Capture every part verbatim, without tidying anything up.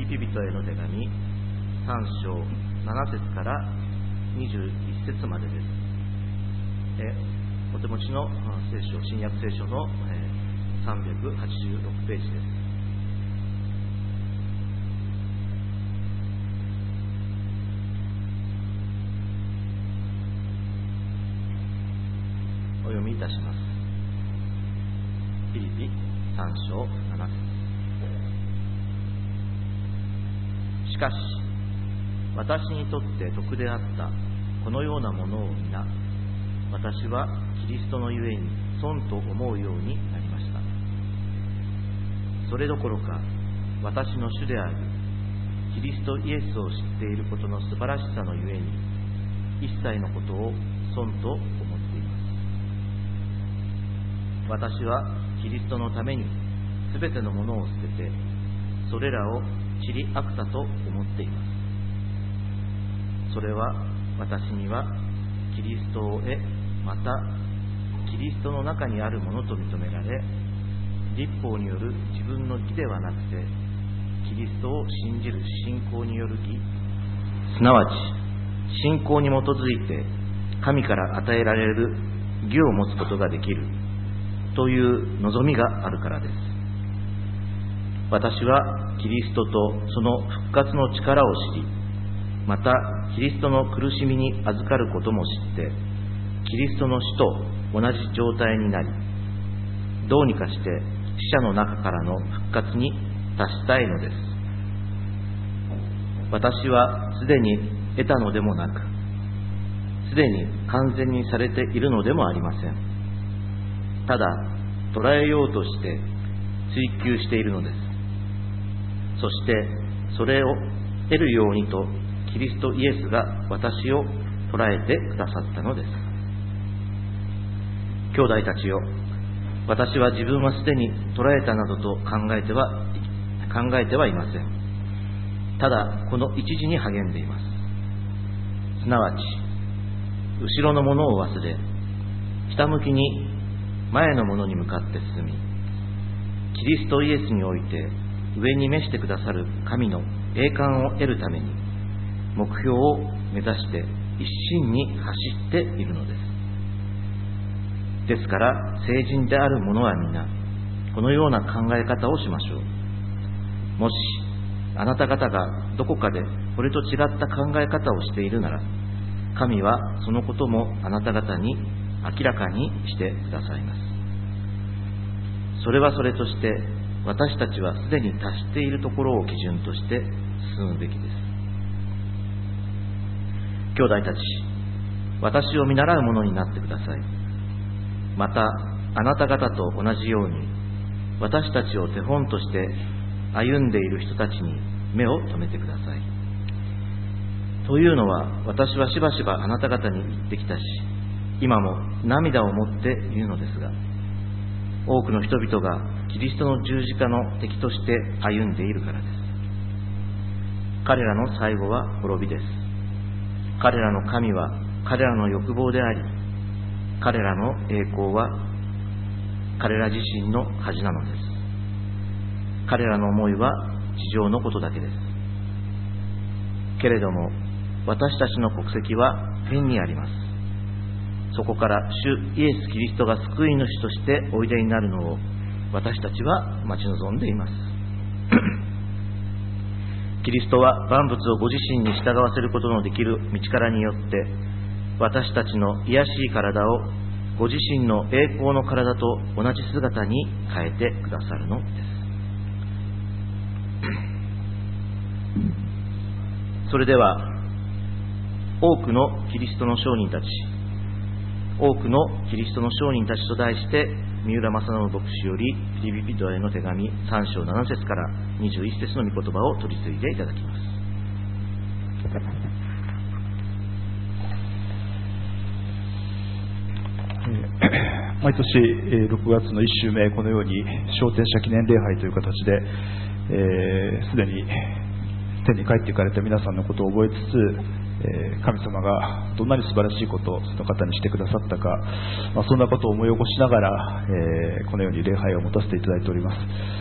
リピ人への手紙さん章なな節からにじゅういち節までです。えお手持ちの聖書、新約聖書の、えー、さんびゃくはちじゅうろくページです。お読みいたします。フィリピさん章なな節。しかし私にとって得であったこのようなものを皆、私はキリストのゆえに損と思うようになりました。それどころか私の主であるキリストイエスを知っていることの素晴らしさのゆえに、一切のことを損と思っています。私はキリストのためにすべてのものを捨てて、それらを塵あくたと思っています。それは私にはキリストを得、またキリストの中にあるものと認められ、律法による自分の義ではなくて、キリストを信じる信仰による義、すなわち信仰に基づいて神から与えられる義を持つことができるという望みがあるからです。私はキリストとその復活の力を知り、またキリストの苦しみに預かることも知って、キリストの死と同じ状態になり、どうにかして死者の中からの復活に達したいのです。私はすでに得たのでもなく、すでに完全にされているのでもありません。ただ捉えようとして追求しているのです。そしてそれを得るようにとキリストイエスが私を捉えてくださったのです。兄弟たちよ、私は自分はすでに捉えたなどと考えては考えてはいません。ただこの一時に励んでいます。すなわち後ろのものを忘れ、ひたむきに前のものに向かって進み、キリストイエスにおいて上に召してくださる神の栄冠を得るために目標を目指して一心に走っているのです。ですから聖人である者は皆このような考え方をしましょう。もしあなた方がどこかでこれと違った考え方をしているなら、神はそのこともあなた方に明らかにしてくださいます。それはそれとして、私たちはすでに達しているところを基準として進むべきです。兄弟たち、私を見習うものになってください。またあなた方と同じように、私たちを手本として歩んでいる人たちに目を留めてください。というのは、私はしばしばあなた方に言ってきたし、今も涙を持って言うのですが、多くの人々がキリストの十字架の敵として歩んでいるからです。彼らの最後は滅びです。彼らの神は彼らの欲望であり、彼らの栄光は彼ら自身の恥なのです。彼らの思いは地上のことだけです。けれども私たちの国籍は天にあります。そこから主イエス・キリストが救い主としておいでになるのを私たちは待ち望んでいます。キリストは万物をご自身に従わせることのできる道からによって、私たちの卑しい体をご自身の栄光の体と同じ姿に変えてくださるのです。それでは、多くのキリストの商人たち、多くのキリストの商人たちと題して、三浦正信牧師よりフィリピ人への手紙さん章なな節からにじゅういち節の御言葉を取り次いでいただきます。 毎年ろくがつのいっ週目、このように昇天者記念礼拝という形で、えー、すでに天に帰っていかれた皆さんのことを覚えつつ、えー、神様がどんなに素晴らしいことをその方にしてくださったか、まあ、そんなことを思い起こしながら、えー、このように礼拝を持たせていただいております。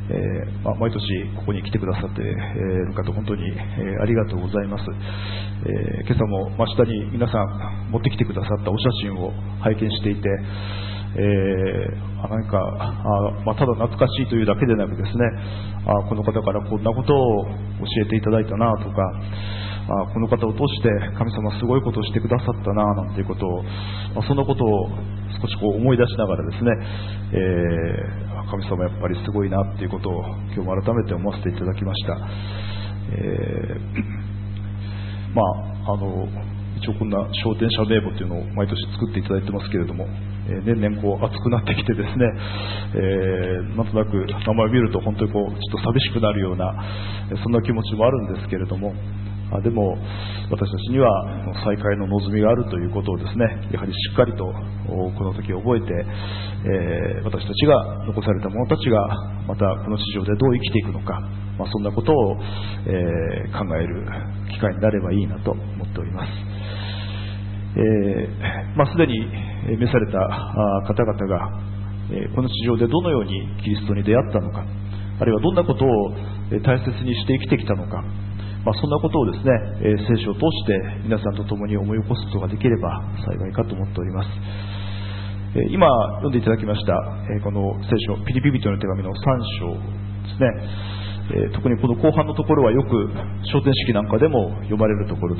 えーまあ、毎年ここに来てくださっている方、本当に、えー、ありがとうございます。えー、今朝も真下に皆さん持ってきてくださったお写真を拝見していて、えー、あなんかあ、まあ、ただ懐かしいというだけでなくですね、あこの方からこんなことを教えていただいたなとか、あこの方を通して神様すごいことをしてくださったななんていうことを、まあ、そんなことを少しこう思い出しながらですね、えー、神様やっぱりすごいなっていうことを今日も改めて思わせていただきました。えー、まああの一応こんな昇天者名簿というのを毎年作っていただいてますけれども、えー、年々こう熱くなってきてですね、えー、なんとなく名前を見ると本当にこうちょっと寂しくなるようなそんな気持ちもあるんですけれども、あでも私たちには再会の望みがあるということをですね、やはりしっかりとこの時覚えて、えー、私たちが残された者たちがまたこの地上でどう生きていくのか、まあ、そんなことを、えー、考える機会になればいいなと思っております。えーまあ、すでに召された方々が、えー、この地上でどのようにキリストに出会ったのか、あるいはどんなことを大切にして生きてきたのか、まあ、そんなことをですね、えー、聖書を通して皆さんと共に思い起こすことができれば幸いかと思っております。えー、今読んでいただきました、えー、この聖書ピリピ人の手紙のさん章ですね、えー、特にこの後半のところはよく昇天式なんかでも読まれるところです。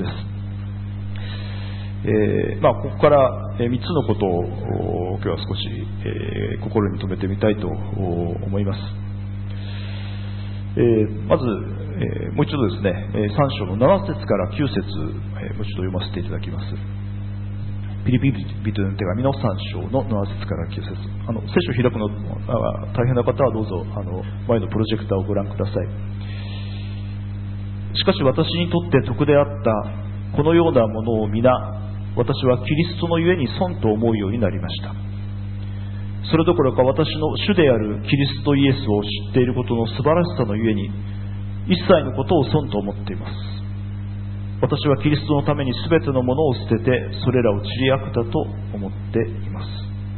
えーまあ、ここからみっつのことを今日は少し、えー、心に留めてみたいと思います。えー、まず、えー、もう一度ですね、さん章のなな節からきゅう節、えー、もう一度読ませていただきます。ピリピ人の手紙のさん章のなな節からきゅう節、あの聖書を開くのあ大変な方はどうぞあの前のプロジェクターをご覧ください。しかし私にとって徳であったこのようなものを皆私はキリストのゆえに損と思うようになりました。それどころか私の主であるキリストイエスを知っていることの素晴らしさのゆえに一切のことを損と思っています。私はキリストのために全てのものを捨ててそれらを塵悪だと思っています。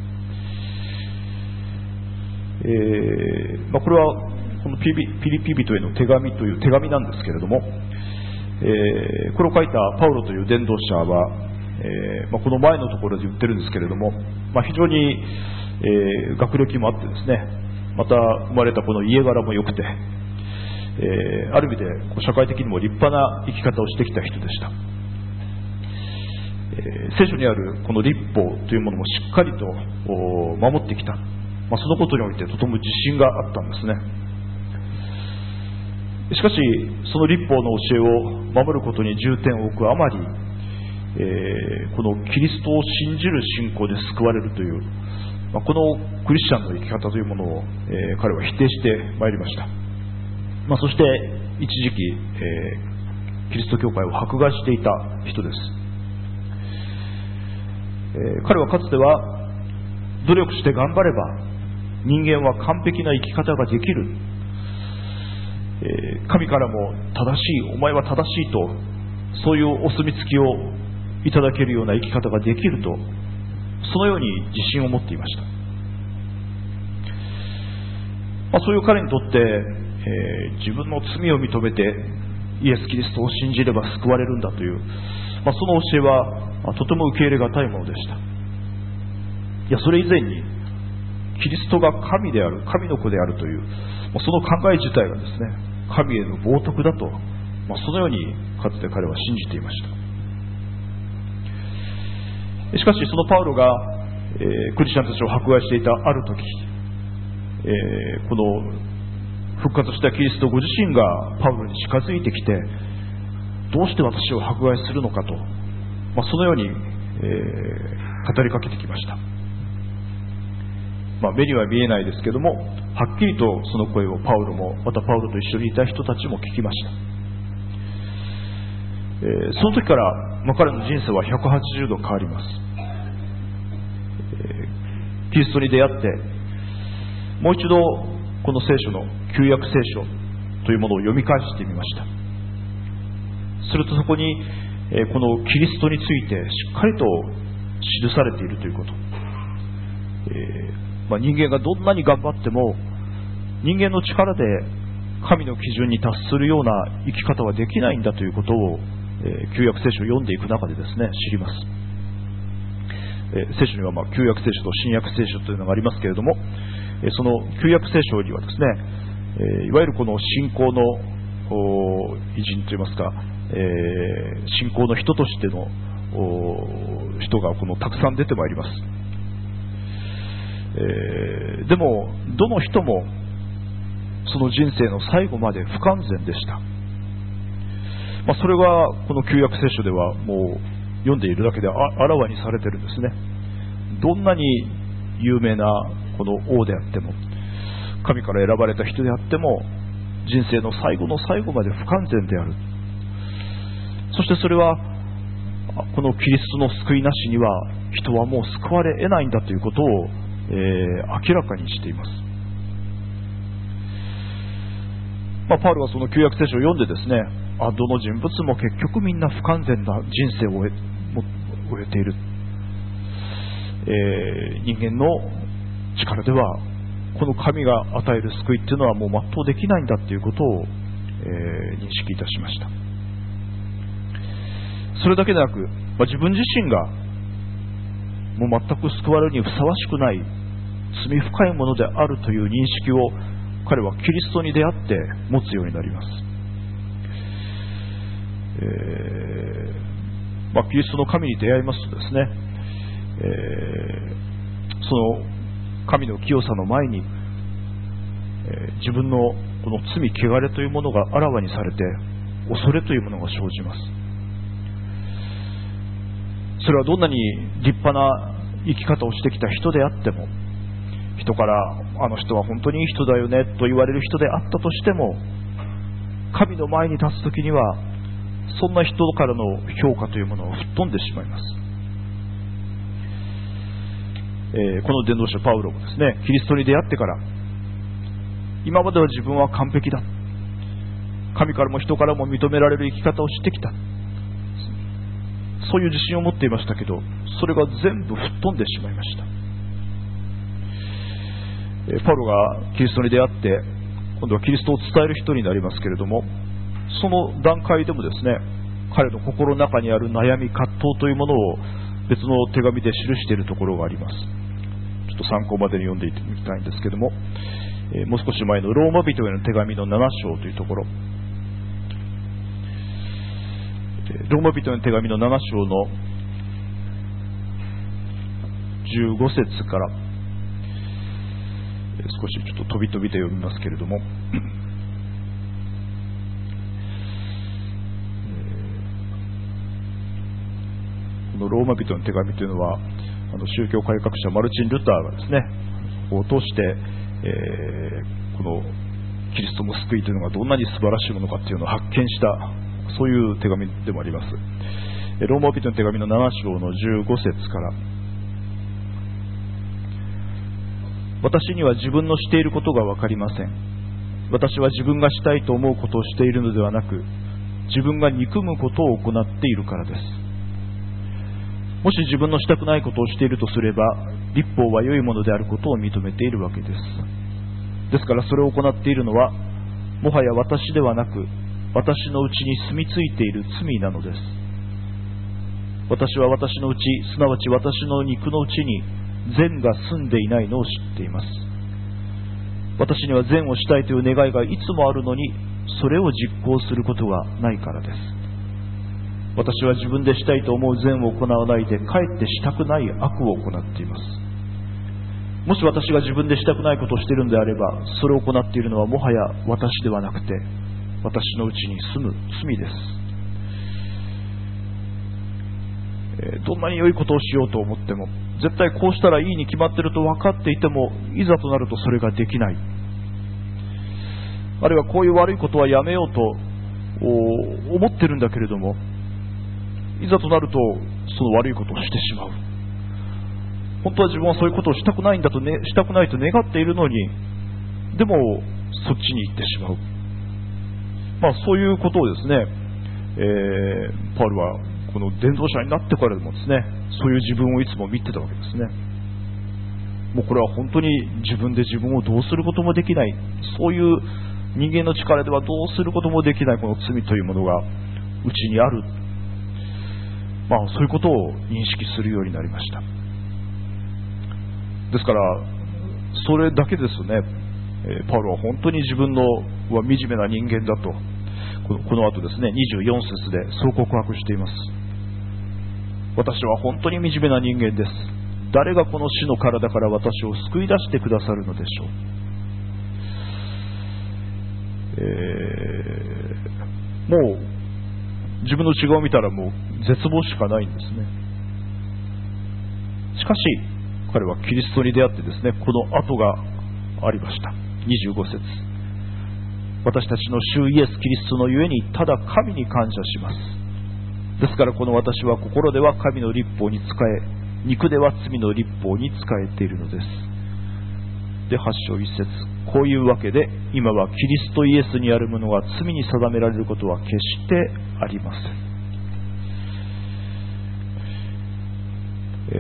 えーまあ、これはこのピリピ人への手紙という手紙なんですけれども、えー、これを書いたパウロという伝道者はえーまあ、この前のところで言ってるんですけれども、まあ、非常に、えー、学歴もあってですね、また生まれたこの家柄も良くて、えー、ある意味で社会的にも立派な生き方をしてきた人でした。えー、聖書にあるこの律法というものもしっかりと守ってきた、まあ、そのことにおいてとても自信があったんですね。しかしその律法の教えを守ることに重点を置くあまり、えー、このキリストを信じる信仰で救われるという、まあ、このクリスチャンの生き方というものを、えー、彼は否定してまいりました。まあ、そして一時期、えー、キリスト教会を迫害していた人です。えー、彼はかつては努力して頑張れば人間は完璧な生き方ができる、えー、神からも正しい、お前は正しいと、そういうお墨付きをいただけるような生き方ができると、そのように自信を持っていました。まあ、そういう彼にとって、えー、自分の罪を認めてイエス・キリストを信じれば救われるんだという、まあ、その教えは、まあ、とても受け入れがたいものでした。いや、それ以前にキリストが神である、神の子であるという、まあ、その考え自体がですね、神への冒涜だと、まあ、そのようにかつて彼は信じていました。しかしそのパウロが、えー、クリスチャンたちを迫害していたある時、えー、この復活したキリストご自身がパウロに近づいてきて、どうして私を迫害するのかと、まあ、そのように、えー、語りかけてきました。まあ、目には見えないですけども、はっきりとその声をパウロもまたパウロと一緒にいた人たちも聞きました。えー、その時から、まあ、彼の人生はひゃくはちじゅうど変わります。えー、キリストに出会ってもう一度この聖書の旧約聖書というものを読み返してみました。するとそこに、えー、このキリストについてしっかりと記されているということ、えーまあ、人間がどんなに頑張っても人間の力で神の基準に達するような生き方はできないんだということを、えー、旧約聖書を読んでいく中でですね、知ります。えー、聖書には、まあ、旧約聖書と新約聖書というのがありますけれども、えー、その旧約聖書にはですね、えー、いわゆるこの信仰の偉人といいますか、えー、信仰の人としての人がこのたくさん出てまいります。えー、でもどの人もその人生の最後まで不完全でした。まあ、それがこの旧約聖書ではもう読んでいるだけであらわにされているんですね。どんなに有名なこの王であっても、神から選ばれた人であっても、人生の最後の最後まで不完全である。そしてそれはこのキリストの救いなしには人はもう救われ得ないんだということを、えー、明らかにしています。まあ、パウロはその旧約聖書を読んでですね、あ、どの人物も結局みんな不完全な人生を終え、終えている、えー、人間の力ではこの神が与える救いっていうのはもう全うできないんだということを、えー、認識いたしました。それだけでなく、まあ、自分自身がもう全く救われるにふさわしくない罪深いものであるという認識を彼はキリストに出会って持つようになります。えーまあ、キリストの神に出会いますとですね、えー、その神の清さの前に、えー、自分のこの罪汚れというものがあらわにされて恐れというものが生じます。それはどんなに立派な生き方をしてきた人であっても、人からあの人は本当にいい人だよねと言われる人であったとしても、神の前に立つときにはそんな人からの評価というものを吹っ飛んでしまいます。えー、この伝道者パウロもですね、キリストに出会ってから今までは自分は完璧だ、神からも人からも認められる生き方をしてきた、そういう自信を持っていましたけど、それが全部吹っ飛んでしまいました。えー、パウロがキリストに出会って今度はキリストを伝える人になりますけれども、その段階でもですね、彼の心の中にある悩み葛藤というものを別の手紙で記しているところがあります。ちょっと参考までに読んでいってみたいんですけども、えー、もう少し前のローマ人への手紙のなな章というところ、ローマ人への手紙のなな章のじゅうご節から、えー、少しちょっと飛び飛びで読みますけれども、ローマ人の手紙というのはあの宗教改革者マルチン・ルターがですねを通して、えー、このキリストの救いというのがどんなに素晴らしいものかというのを発見した、そういう手紙でもあります。ローマ人の手紙のなな章のじゅうご節から、私には自分のしていることが分かりません。私は自分がしたいと思うことをしているのではなく、自分が憎むことを行っているからです。もし自分のしたくないことをしているとすれば、律法は良いものであることを認めているわけです。ですからそれを行っているのはもはや私ではなく、私のうちに住み着いている罪なのです。私は私のうち、すなわち私の肉のうちに善が住んでいないのを知っています。私には善をしたいという願いがいつもあるのに、それを実行することがないからです。私は自分でしたいと思う善を行わないで、かえってしたくない悪を行っています。もし私が自分でしたくないことをしているのであれば、それを行っているのはもはや私ではなくて、私のうちに住む罪です。えー、どんなに良いことをしようと思っても、絶対こうしたらいいに決まっていると分かっていても、いざとなるとそれができない。あるいはこういう悪いことはやめようと思ってるんだけれども、いざとなるとその悪いことをしてしまう。本当は自分はそういうことをしたくないんだと、ね、したくないと願っているのに、でもそっちに行ってしまう。まあそういうことをですね、えー、パウルはこの伝道者になってからでもですね、そういう自分をいつも見てたわけですね。 もうこれは本当に自分で自分をどうすることもできない、そういう人間の力ではどうすることもできないこの罪というものがうちにある、まあ、そういうことを認識するようになりました。ですからそれだけですね、えー、パウロは本当に自分のは惨めな人間だとこの、この後ですねにじゅうよん節でそう告白しています。私は本当に惨めな人間です。誰がこの死の体から私を救い出してくださるのでしょう。えー、もう自分の内側を見たらもう絶望しかないんですね。しかし彼はキリストに出会ってですね、この後がありました。にじゅうご節、私たちの主イエス・キリストのゆえにただ神に感謝します。ですからこの私は心では神の律法に仕え、肉では罪の律法に仕えているのです。ではち章いち節、こういうわけで今はキリストイエスにあるものが罪に定められることは決してありません。え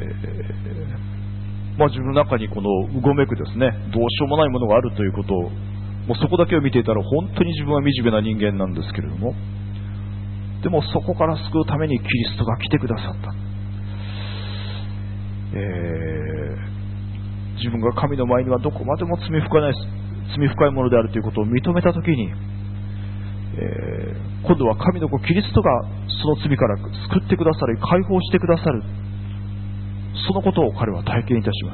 ーまあ、自分の中にこのうごめくですね、どうしようもないものがあるということを、もうそこだけを見ていたら本当に自分は惨めな人間なんですけれども、でもそこから救うためにキリストが来てくださった、えー、自分が神の前にはどこまでも罪深い、罪深いものであるということを認めたときに、えー、今度は神の子キリストがその罪から救ってくださり解放してくださる、そのことを彼は体験いたします。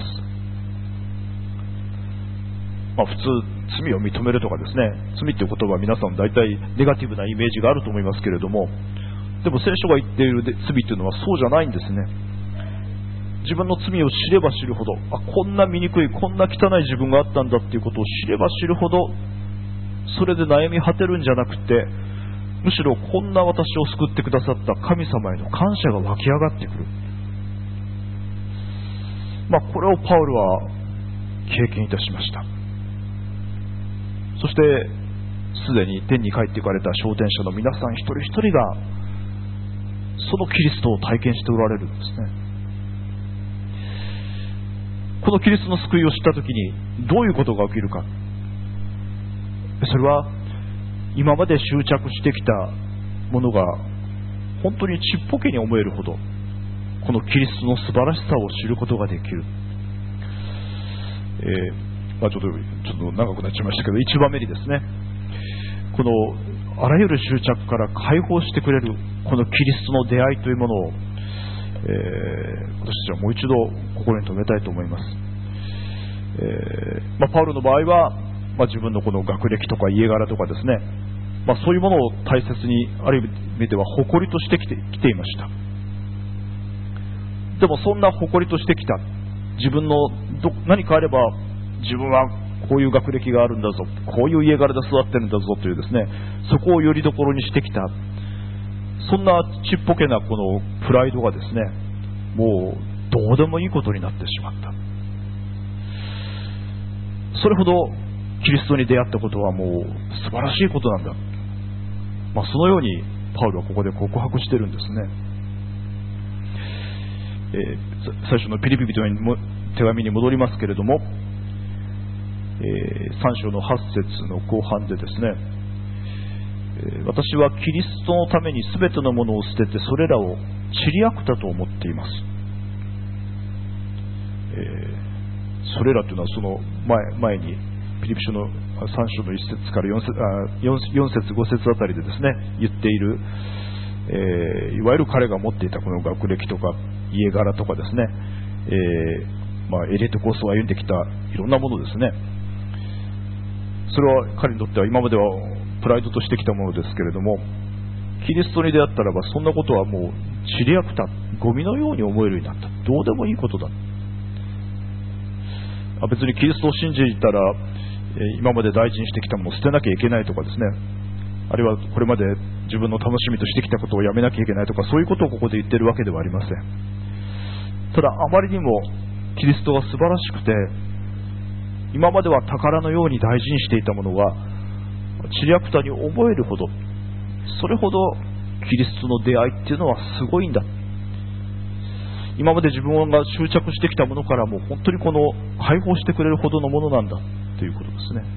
まあ、普通罪を認めるとかですね、罪という言葉は皆さん大体ネガティブなイメージがあると思いますけれども、でも聖書が言っている罪というのはそうじゃないんですね。自分の罪を知れば知るほど、あ、こんな醜い、こんな汚い自分があったんだっていうことを知れば知るほど、それで悩み果てるんじゃなくて、むしろこんな私を救ってくださった神様への感謝が湧き上がってくる。まあ、これをパウルは経験いたしました。そしてすでに天に帰っていかれた昇天者の皆さん一人一人がそのキリストを体験しておられるんですね。このキリストの救いを知ったときにどういうことが起きるか、それは今まで執着してきたものが本当にちっぽけに思えるほどこのキリストの素晴らしさを知ることができる。えーまあ、ちょっと、ちょっと長くなっちゃいましたけど、いちばんめにですね、このあらゆる執着から解放してくれるこのキリストの出会いというものを、えー、私たちはもう一度心に留めたいと思います。えーまあ、パウロの場合は、まあ、自分のこの学歴とか家柄とかですね、まあ、そういうものを大切にある意味では誇りとしてきて、きていました。でもそんな誇りとしてきた自分のど何かあれば自分はこういう学歴があるんだぞ、こういう家柄で育ってるんだぞというですね、そこをよりどころにしてきた、そんなちっぽけなこのプライドがですね、もうどうでもいいことになってしまった。それほどキリストに出会ったことはもう素晴らしいことなんだ、まあ、そのようにパウロはここで告白してるんですね。えー、最初のピリピ人の手紙に戻りますけれども、えー、さん章のはち節の後半でですね、えー、私はキリストのために全てのものを捨ててそれらをちりあくたと思っています。えー、それらというのはその 前, 前にピリピ書のさん章のいち節から 4, 節あ 4, 4節ご節あたりでですね言っている、えー、いわゆる彼が持っていたこの学歴とか家柄とかですね、えーまあ、エリートコースを歩んできたいろんなものですね、それは彼にとっては今まではプライドとしてきたものですけれども、キリストに出会ったらばそんなことはもうちりあくた、ゴミのように思えるようになった、どうでもいいことだ。あ別にキリストを信じたら、えー、今まで大事にしてきたものを捨てなきゃいけないとかですね、あるいはこれまで自分の楽しみとしてきたことをやめなきゃいけないとか、そういうことをここで言ってるわけではありません。ただあまりにもキリストが素晴らしくて、今までは宝のように大事にしていたものがちりあくたに思えるほど、それほどキリストの出会いっていうのはすごいんだ。 今まで自分が執着してきたものからも本当にこの解放してくれるほどのものなんだということですね。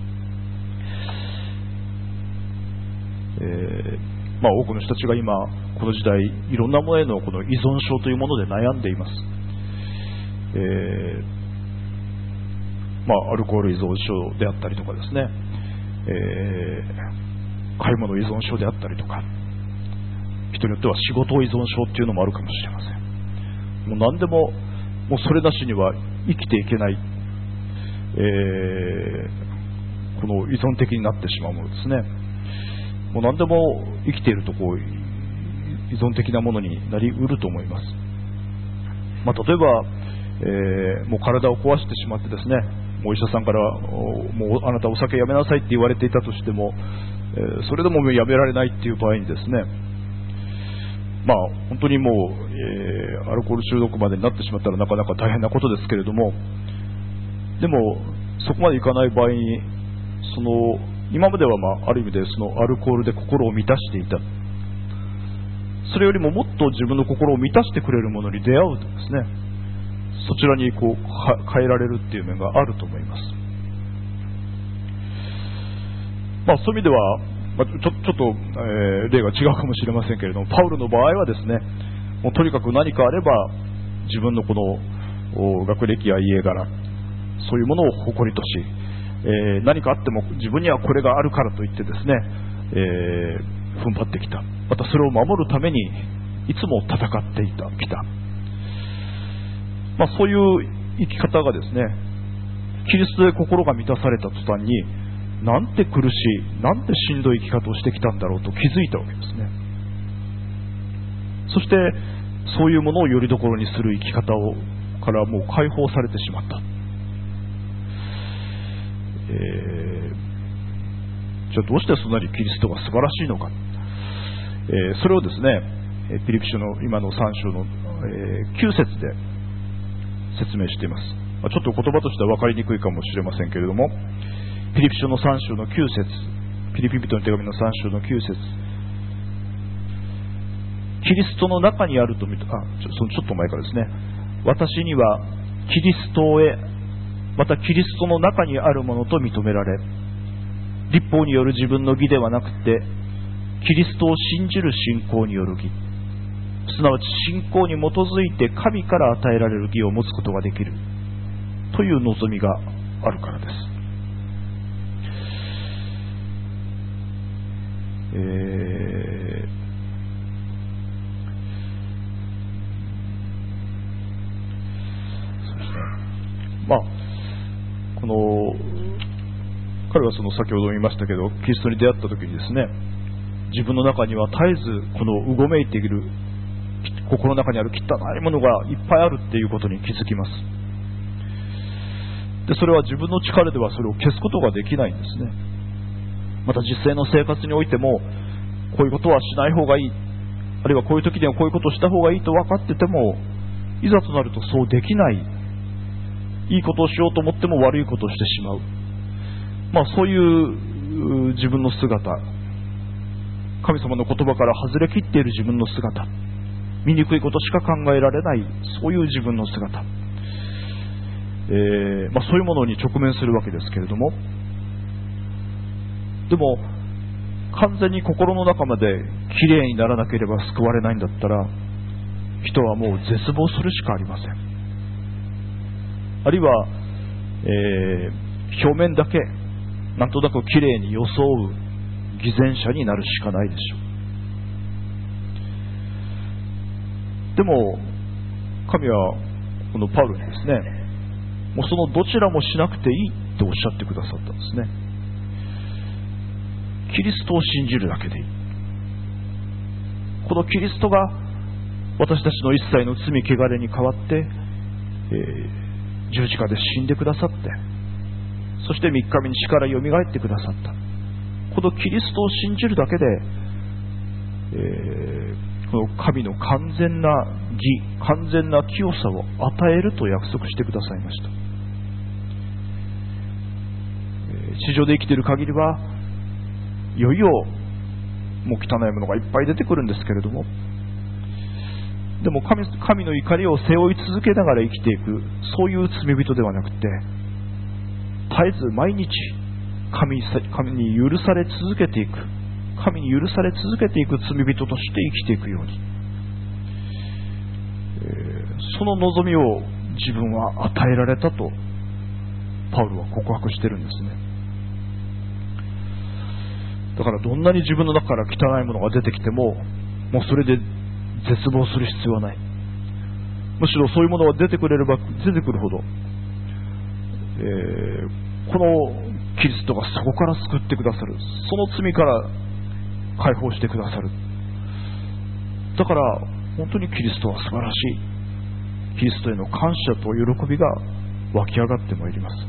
えーまあ、多くの人たちが今この時代いろんなものへのこの依存症というもので悩んでいます。えーまあ、アルコール依存症であったりとかですね、えー、買い物依存症であったりとか、人によっては仕事依存症っていうのもあるかもしれません。もう何でも、もうそれなしには生きていけない、えー、この依存的になってしまうものですね。もう何でも生きているとこう依存的なものになりうると思います。まあ、例えば、えー、もう体を壊してしまってですね、もう医者さんからもうあなたお酒やめなさいって言われていたとしても、えー、それでもやめられないっていう場合にですね、まあ、本当にもう、えー、アルコール中毒までになってしまったらなかなか大変なことですけれども、でもそこまでいかない場合に、その今までは、まあ、ある意味でそのアルコールで心を満たしていた、それよりももっと自分の心を満たしてくれるものに出会うとですね、そちらにこう変えられるっていう面があると思います。まあ、そういう意味では、まあ、ちょ、ちょっと、えー、例が違うかもしれませんけれども、パウロの場合はですね、もうとにかく何かあれば自分のこの学歴や家柄、そういうものを誇りとし、えー、何かあっても自分にはこれがあるからといってですね、えー、踏ん張ってきた。またそれを守るためにいつも戦っていたきた。まあ、そういう生き方がですね、キリストで心が満たされた途端に、なんて苦しい、なんてしんどい生き方をしてきたんだろうと気づいたわけですね。そしてそういうものをよりどころにする生き方をからもう解放されてしまった。えー、じゃあどうしてそんなにキリストが素晴らしいのか、えー、それをですね、ピリピ書の今のさん章の、えー、きゅう節で説明しています。ちょっと言葉としては分かりにくいかもしれませんけれども、ピリピ書のさん章のきゅう節、ピリピ人の手紙のさん章のきゅう節、キリストの中にあると見た、あ、ちょ、そのちょっと前からですね、私にはキリストへ、またキリストの中にあるものと認められ、律法による自分の義ではなくて、キリストを信じる信仰による義、すなわち信仰に基づいて神から与えられる義を持つことができるという望みがあるからです。えーまあ、この彼はその先ほども言いましたけど、キリストに出会った時にですね、自分の中には絶えずこのうごめいている心の中にある汚いものがいっぱいあるっていうことに気づきます。でそれは自分の力ではそれを消すことができないんですね。また実際の生活においても、こういうことはしない方がいい、あるいはこういう時にはこういうことをした方がいいと分かってても、いざとなるとそうできない、いいことをしようと思っても悪いことをしてしまう、まあ、そういう自分の姿、神様の言葉から外れきっている自分の姿、醜いことしか考えられない、そういう自分の姿、えーまあ、そういうものに直面するわけですけれども、でも完全に心の中まできれいにならなければ救われないんだったら、人はもう絶望するしかありません。あるいは、えー、表面だけなんとなくきれいに装う偽善者になるしかないでしょう。でも神はこのパウロにですね、もうそのどちらもしなくていいとおっしゃってくださったんですね。キリストを信じるだけでいい。このキリストが私たちの一切の罪汚れに代わって、えー十字架で死んでくださって、そして三日目に死からよみがえってくださった。このキリストを信じるだけで、えー、この神の完全な義、完全な清さを与えると約束してくださいました。えー、地上で生きている限りはいよいよもう汚いものがいっぱい出てくるんですけれども、 でも 神, 神の怒りを背負い続けながら生きていく、そういう罪人ではなくて、絶えず毎日 神, 神に許され続けていく、神に許され続けていく罪人として生きていくように、えー、その望みを自分は与えられたとパウロは告白してるんですね。だからどんなに自分の中から汚いものが出てきても、もうそれで絶望する必要はない。むしろそういうものが出てくれれば出てくるほど、えー、このキリストがそこから救ってくださる、その罪から解放してくださる。だから本当にキリストは素晴らしい。キリストへの感謝と喜びが湧き上がってまいります。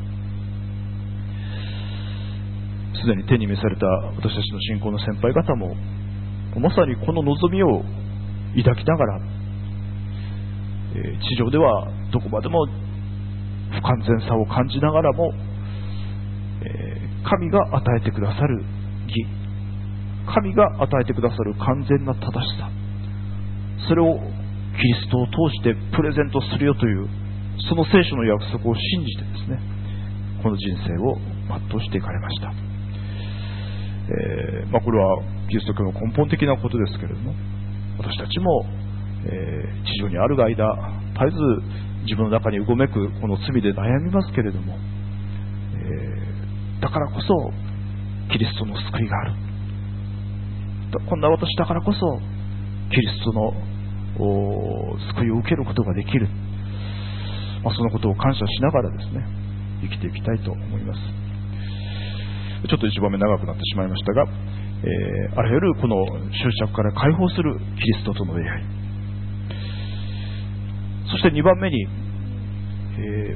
すでに手に召された私たちの信仰の先輩方も、まさにこの望みを抱きながら、えー、地上ではどこまでも不完全さを感じながらも、えー、神が与えてくださる義、神が与えてくださる完全な正しさ、それをキリストを通してプレゼントするよという、その聖書の約束を信じてですね、この人生を全うしていかれました。えーまあ、これはキリスト教の根本的なことですけれども、私たちも、えー、地上にある間絶えず自分の中にうごめくこの罪で悩みますけれども、えー、だからこそキリストの救いがある。こんな私だからこそキリストの救いを受けることができる、まあ、そのことを感謝しながらですね、生きていきたいと思います。ちょっと一番目長くなってしまいましたが、えー、あらゆるこの執着から解放するキリストとの出会い、そしてにばんめに、え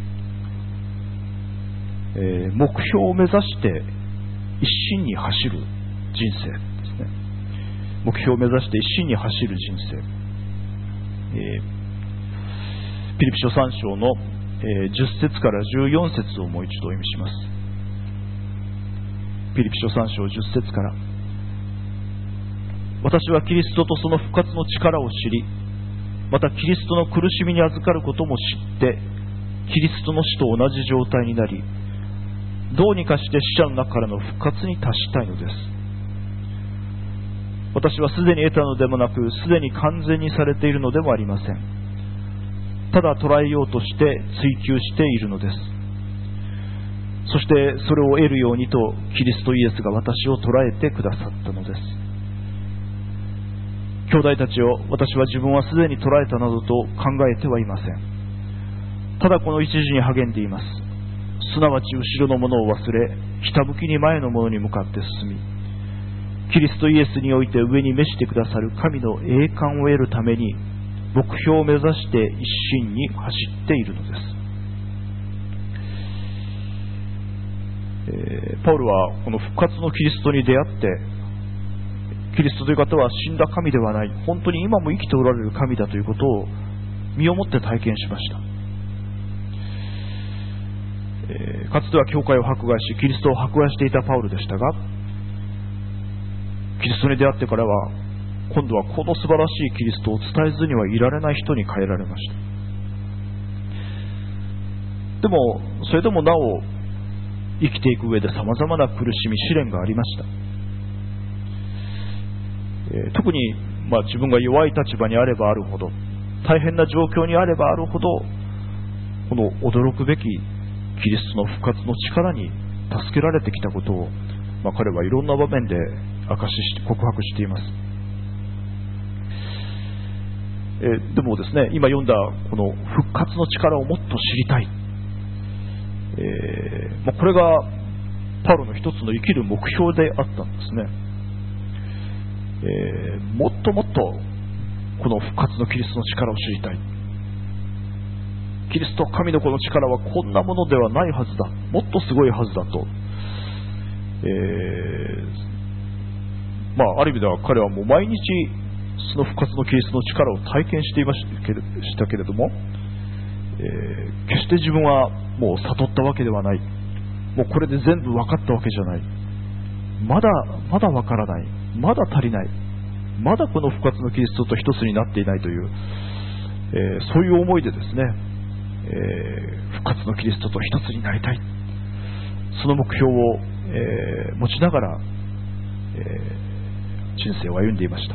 ーえー、目標を目指して一心に走る人生ですね。目標を目指して一心に走る人生、えー、ピリピ書さん章の、えー、じゅっ節からじゅうよん節をもう一度お読みします。ピリピ書さん章じゅっ節から、私はキリストとその復活の力を知り、またキリストの苦しみに預かることも知って、キリストの死と同じ状態になり、どうにかして死者の中からの復活に達したいのです。私はすでに得たのでもなく、すでに完全にされているのでもありません。ただ捉えようとして追求しているのです。そしてそれを得るようにとキリストイエスが私を捉えてくださったのです。兄弟たちを、私は自分はすでに捉えたなどと考えてはいません。ただこの一時に励んでいます。すなわち後ろのものを忘れ、ひたむきに前のものに向かって進み、キリストイエスにおいて上に召してくださる神の栄冠を得るために目標を目指して一心に走っているのです。えー、パウロはこの復活のキリストに出会って、キリストという方は死んだ神ではない、本当に今も生きておられる神だということを身をもって体験しました。えー、かつては教会を迫害しキリストを迫害していたパウロでしたが、キリストに出会ってからは今度はこの素晴らしいキリストを伝えずにはいられない人に変えられました。でもそれでもなお生きていく上で様々な苦しみ試練がありました。えー、特に、まあ、自分が弱い立場にあればあるほど、大変な状況にあればあるほど、この驚くべきキリストの復活の力に助けられてきたことを、まあ、彼はいろんな場面で明かし告白しています。えー、でもですね、今読んだこの復活の力をもっと知りたい、えーまあ、これがパウロの一つの生きる目標であったんですね。えー、もっともっとこの復活のキリストの力を知りたい。キリスト神の子の力はこんなものではないはずだ、もっとすごいはずだと、えーまあ、ある意味では彼はもう毎日その復活のキリストの力を体験していましたけれども、えー、決して自分はもう悟ったわけではない、もうこれで全部分かったわけじゃない、まだまだ分からない、まだ足りない、 まだこの復活のキリストと一つになっていないという、えー、そういう思いでですね、えー、復活のキリストと一つになりたい、その目標を、えー、持ちながら、えー、人生を歩んでいました。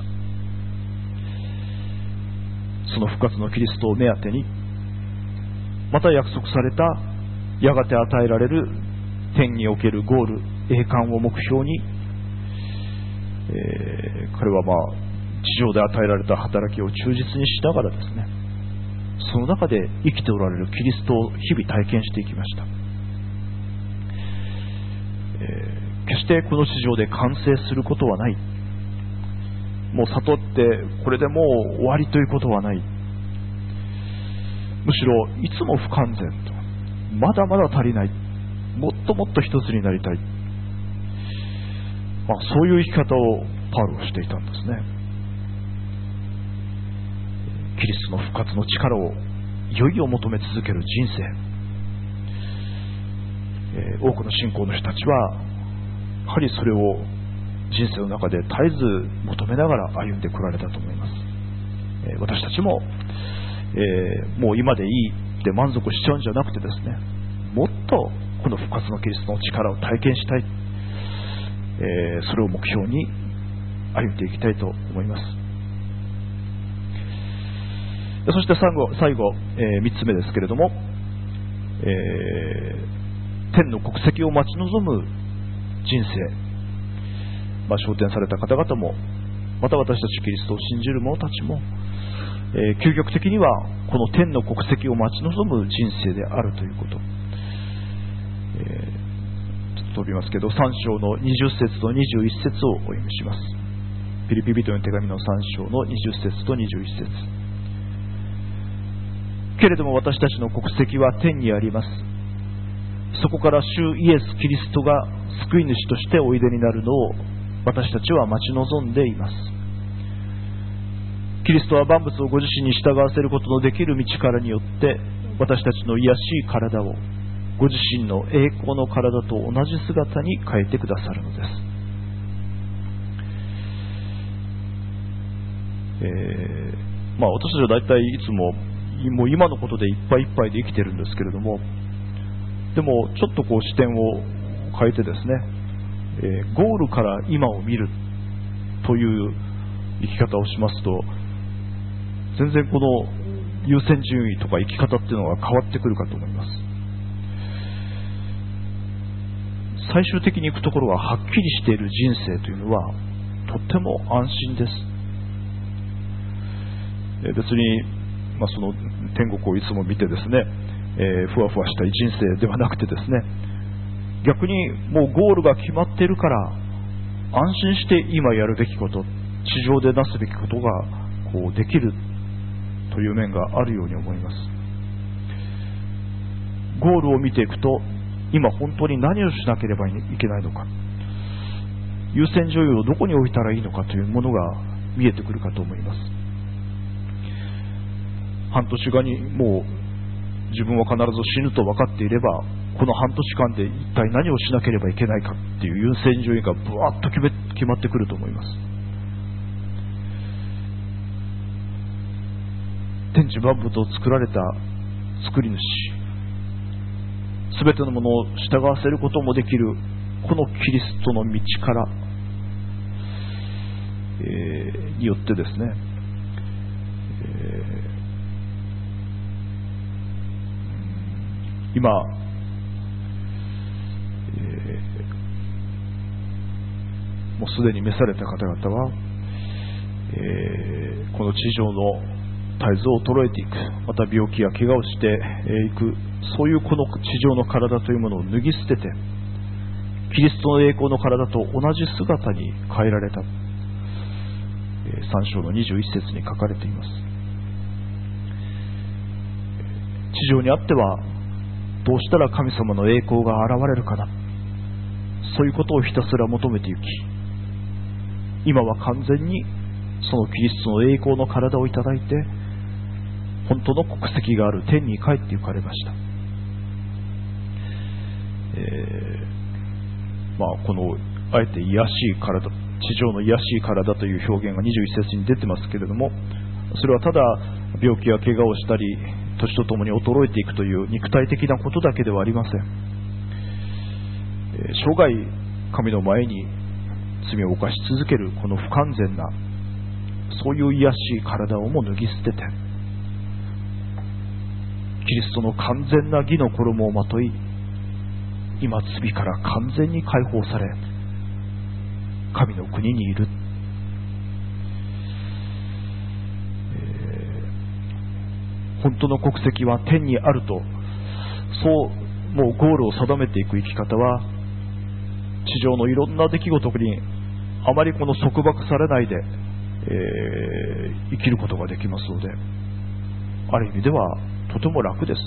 その復活のキリストを目当てに、また約束されたやがて与えられる天におけるゴール、栄冠を目標に、えー、彼はまあ地上で与えられた働きを忠実にしながらですね、その中で生きておられるキリストを日々体験していきました。えー、決してこの地上で完成することはない、もう悟ってこれでもう終わりということはない、むしろいつも不完全と、まだまだ足りない、もっともっと一つになりたい、まあ、そういう生き方をパウロはしていたんですね。キリストの復活の力をいよいよ求め続ける人生、えー、多くの信仰の人たちはやはりそれを人生の中で絶えず求めながら歩んでこられたと思います。えー、私たちも、えー、もう今でいいって満足しちゃうんじゃなくてですね、もっとこの復活のキリストの力を体験したい、えー、それを目標に歩んでいきたいと思います。そして最後、最後えー、みっつめですけれども、えー、天の国籍を待ち望む人生、まあ、昇天された方々も、また私たちキリストを信じる者たちも、えー、究極的にはこの天の国籍を待ち望む人生であるということ、えー、ちょっと飛びますけど、さん章のにじゅっ節とにじゅういち節をお読みします。ピリピ人の手紙のさん章のにじゅっ節とにじゅういち節。けれども私たちの国籍は天にあります。そこから主イエス・キリストが救い主としておいでになるのを私たちは待ち望んでいます。キリストは万物をご自身に従わせることのできる道からによって私たちの卑しい体をご自身の栄光の体と同じ姿に変えてくださるのです。えー、まあ私たちは大体いつももう今のことでいっぱいいっぱいで生きてるんですけれども、でもちょっとこう視点を変えてですね、えー、ゴールから今を見るという生き方をしますと、全然この優先順位とか生き方っていうのが変わってくるかと思います。最終的に行くところがはっきりしている人生というのはとっても安心です。えー、別にまあ、その天国をいつも見てですね、えー、ふわふわしたい人生ではなくてですね、逆にもうゴールが決まっているから安心して今やるべきこと、地上でなすべきことがこうできるという面があるように思います。ゴールを見ていくと今本当に何をしなければいけないのか、優先順位をどこに置いたらいいのかというものが見えてくるかと思います。半年後にもう自分は必ず死ぬと分かっていれば、この半年間で一体何をしなければいけないかっていう優先順位がブワッと決め、決まってくると思います。天地万物を作られた作り主、すべてのものを従わせることもできるこのキリストの道から、えー、によってですね、えー今、えー、もうすでに召された方々は、えー、この地上の体臓を衰えていく、また病気や怪我をしていく、そういうこの地上の体というものを脱ぎ捨てて、キリストの栄光の体と同じ姿に変えられた、えー、さん章のにじゅういち節に書かれています。地上にあってはどうしたら神様の栄光が現れるかな、そういうことをひたすら求めていき、今は完全にそのキリストの栄光の体をいただいて、本当の国籍がある天に帰って行かれました。えー、まあこのあえて卑しい体地上の卑しい体という表現がにじゅういっ節に出てますけれども、それはただ病気や怪我をしたり年とともに衰えていくという肉体的なことだけではありません。生涯神の前に罪を犯し続けるこの不完全なそういう卑しい体をも脱ぎ捨てて、キリストの完全な義の衣をまとい、今罪から完全に解放され神の国にいる、えー、本当の国籍は天にあると、そうもうゴールを定めていく生き方は、地上のいろんな出来事にあまりこの束縛されないで、えー、生きることができますので、ある意味ではとても楽です。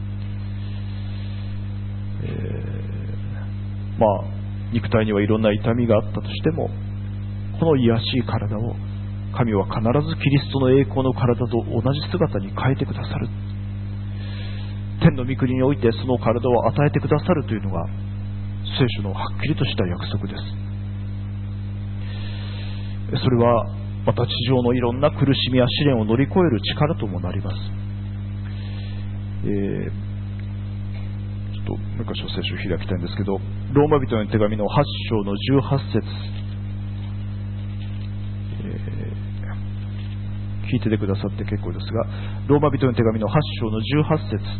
えー、まあ肉体にはいろんな痛みがあったとしても、この卑しい体を神は必ずキリストの栄光の体と同じ姿に変えてくださる。天の御国においてその体を与えてくださるというのが聖書のはっきりとした約束です。それはまた地上のいろんな苦しみや試練を乗り越える力ともなります。えー、ちょっともう一箇所聖書を開きたいんですけど、ローマ人への手紙のはち章のじゅうはち節、えー、聞いててくださって結構ですが、ローマ人への手紙のはち章のじゅうはち節、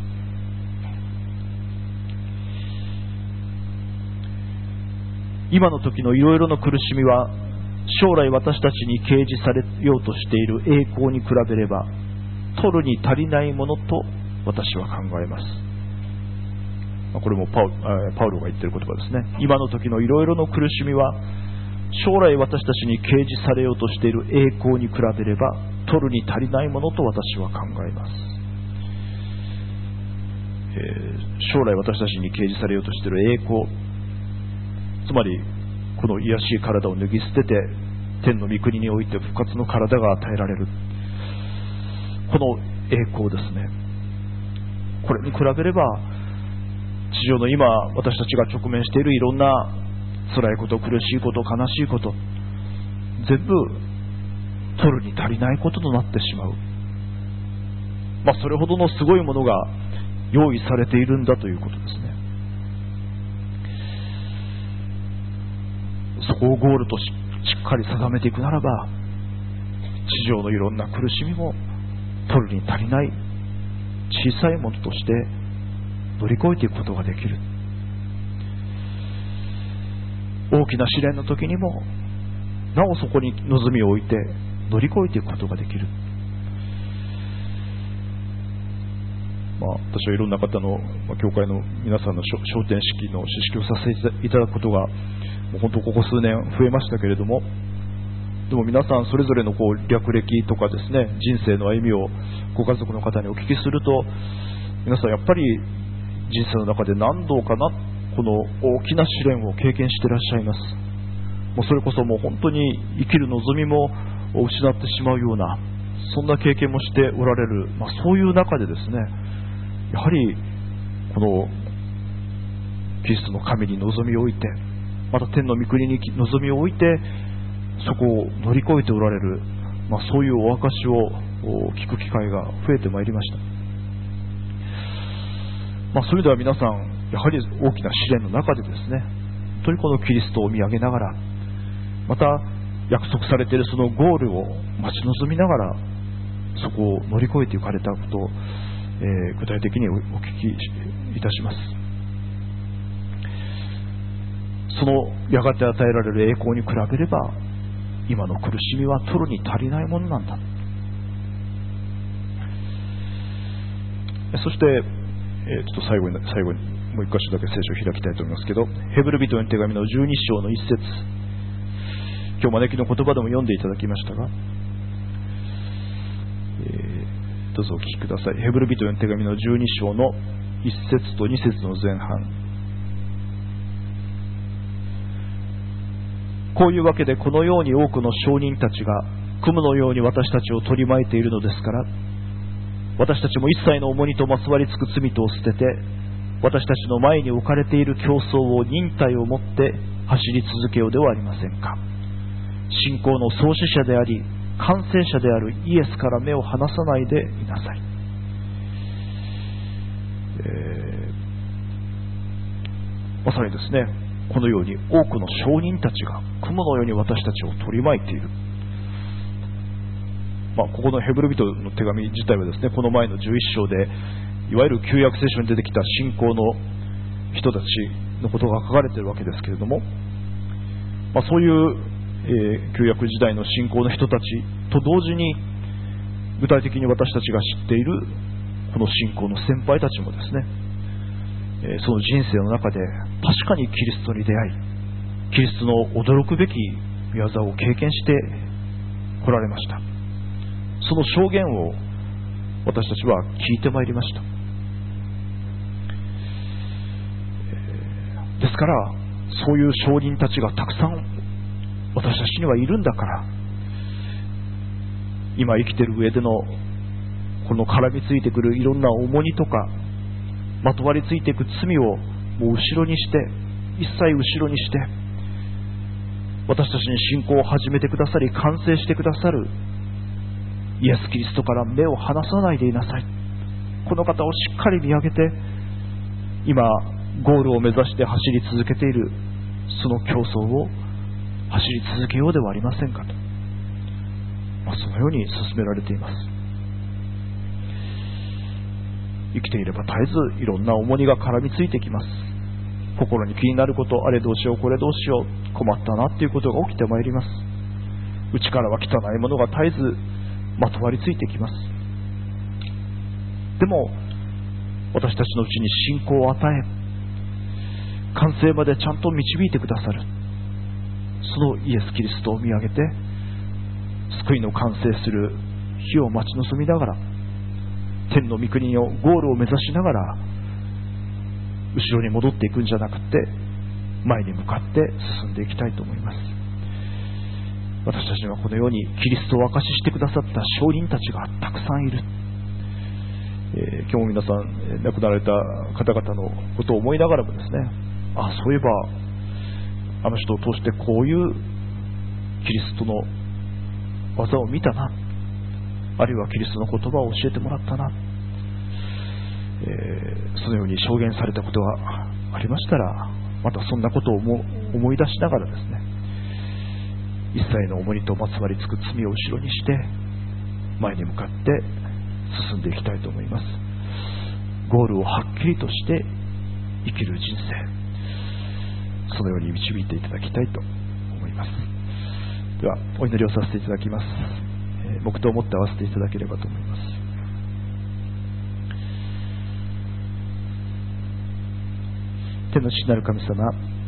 今の時のいろいろな苦しみは将来私たちに掲示されようとしている栄光に比べれば取るに足りないものと私は考えます。これもパウ、パウロが言っている言葉ですね。今の時のいろいろな苦しみは将来私たちに掲示されようとしている栄光に比べれば取るに足りないものと私は考えます。えー、将来私たちに掲示されようとしている栄光、つまりこの卑しい体を脱ぎ捨てて天の御国において復活の体が与えられる、この栄光ですね。これに比べれば地上の今私たちが直面しているいろんな辛いこと、苦しいこと、悲しいこと、全部取るに足りないこととなってしまう。まあそれほどのすごいものが用意されているんだということですね。そこをゴールと し, しっかり定めていくならば、地上のいろんな苦しみも取るに足りない小さいものとして乗り越えていくことができる。大きな試練の時にもなおそこに望みを置いて乗り越えていくことができる。まあ、私はいろんな方の、まあ、教会の皆さんの昇天式の知識をさせていただくことがもう本当ここ数年増えましたけれども、でも皆さんそれぞれのこう略歴とかですね、人生の歩みをご家族の方にお聞きすると、皆さんやっぱり人生の中で何度かなこの大きな試練を経験していらっしゃいます。もうそれこそもう本当に生きる望みも失ってしまうような、そんな経験もしておられる、まあ、そういう中でですね、やはりこのキリストの神に望みを置いて、また天の御国に望みを置いてそこを乗り越えておられる、まあ、そういうお証を聞く機会が増えてまいりました。まあ、そういう意味では皆さんやはり大きな試練の中でですね、本当にこのキリストを見上げながら、また約束されているそのゴールを待ち望みながらそこを乗り越えていかれたことを、えー、具体的にお聞きいたします。そのやがて与えられる栄光に比べれば今の苦しみは取るに足りないものなんだ。そして、えー、ちょっと最後に最後にもう一箇所だけ聖書を開きたいと思いますけど、ヘブル人への手紙のじゅうに章の一節、今日招きの言葉でも読んでいただきましたが、えー、どうぞお聞きください。ヘブル人への手紙のじゅうに章の一節と二節の前半。こういうわけでこのように多くの証人たちが雲のように私たちを取り巻いているのですから、私たちも一切の重荷とまつわりつく罪とを捨てて、私たちの前に置かれている競争を忍耐をもって走り続けようではありませんか。 信仰の創始者であり完成者であるイエスから目を離さないでいなさい。えー、まさにですね、このように多くの証人たちが雲のように私たちを取り巻いている。まあ、ここのヘブル人の手紙自体はですね、この前のじゅういっ章でいわゆる旧約聖書に出てきた信仰の人たちのことが書かれているわけですけれども、まあ、そういう、えー、旧約時代の信仰の人たちと同時に具体的に私たちが知っているこの信仰の先輩たちもですね、えー、その人生の中で確かにキリストに出会い、キリストの驚くべき御業を経験してこられました。その証言を私たちは聞いてまいりました。ですからそういう証人たちがたくさん私たちにはいるんだから、今生きている上でのこの絡みついてくるいろんな重荷とかまとわりついていく罪をもう後ろにして、一切後ろにして、私たちに信仰を始めてくださり完成してくださるイエス・キリストから目を離さないでいなさい。この方をしっかり見上げて、今ゴールを目指して走り続けているその競争を走り続けようではありませんかと、まあ、そのように進められています。生きていれば絶えずいろんな重荷が絡みついてきます。心に気になること、あれどうしようこれどうしよう、困ったなっていうことが起きてまいります。内からは汚いものが絶えずまとわりついてきます。でも私たちのうちに信仰を与え、完成までちゃんと導いてくださるそのイエス・キリストを見上げて、救いの完成する日を待ち望みながら、天の御国のゴールを目指しながら後ろに戻っていくんじゃなくて、前に向かって進んでいきたいと思います。私たちにはこのようにキリストを証ししてくださった証人たちがたくさんいる。えー、今日も皆さん亡くなられた方々のことを思いながらもですね、あ、そういえばあの人を通してこういうキリストの技を見たな、あるいはキリストの言葉を教えてもらったな、えー、そのように証言されたことがありましたら、またそんなことを思思い出しながらですね、一切の重荷とまつわりつく罪を後ろにして前に向かって進んでいきたいと思います。ゴールをはっきりとして生きる人生、そのように導いていただきたいと思います。ではお祈りをさせていただきます。えー、黙祷を持って合わせていただければと思います。天の父なる神様、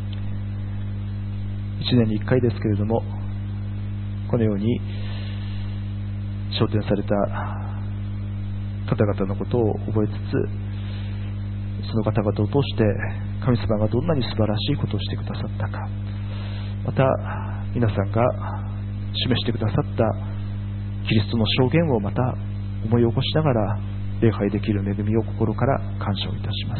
一年に一回ですけれども、このように昇天された方々のことを覚えつつ、その方々を通して神様がどんなに素晴らしいことをしてくださったか、また皆さんが示してくださったキリストの証言をまた思い起こしながら礼拝できる恵みを心から感謝をいたします。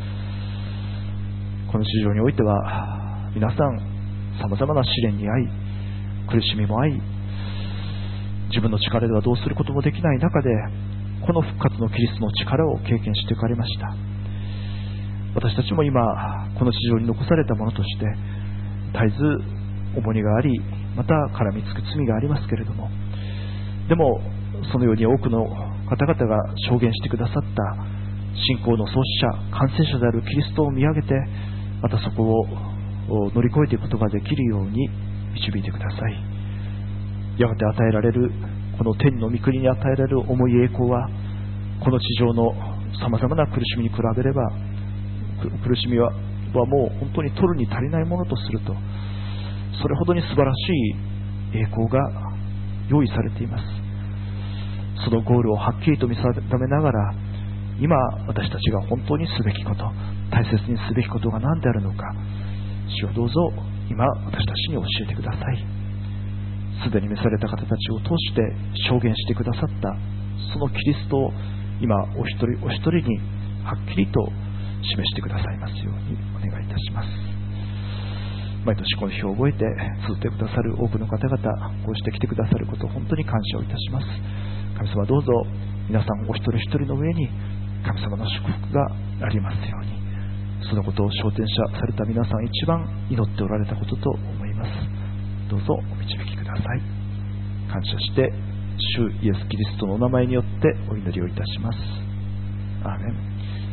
この地上においては皆さんさまざまな試練に遭い、苦しみも遭い、自分の力ではどうすることもできない中でこの復活のキリストの力を経験していかれました。私たちも今この地上に残されたものとして絶えず重荷があり、また絡みつく罪がありますけれども、でもそのように多くの方々が証言してくださった信仰の創始者完成者であるキリストを見上げて、またそこを乗り越えていくことができるように導いてください。やがて与えられるこの天の御国に与えられる重い栄光は、この地上のさまざまな苦しみに比べれば苦しみはもう本当に取るに足りないものとすると、それほどに素晴らしい栄光が用意されています。そのゴールをはっきりと見定めながら、今私たちが本当にすべきこと、大切にすべきことが何であるのか、主をどうぞ今私たちに教えてください。すでに召された方たちを通して証言してくださったそのキリストを今お一人お一人にはっきりと示してくださいますようにお願いいたします。 毎年この日を覚えて綴ってくださる多くの方々、こうして来てくださることを本当に感謝をいたします。神様、どうぞ皆さんお一人一人の上に神様の祝福がありますように、そのことを昇天者された皆さん一番祈っておられたことと思います。どうぞお導きください。感謝して主イエスキリストのお名前によってお祈りをいたします。アーメン。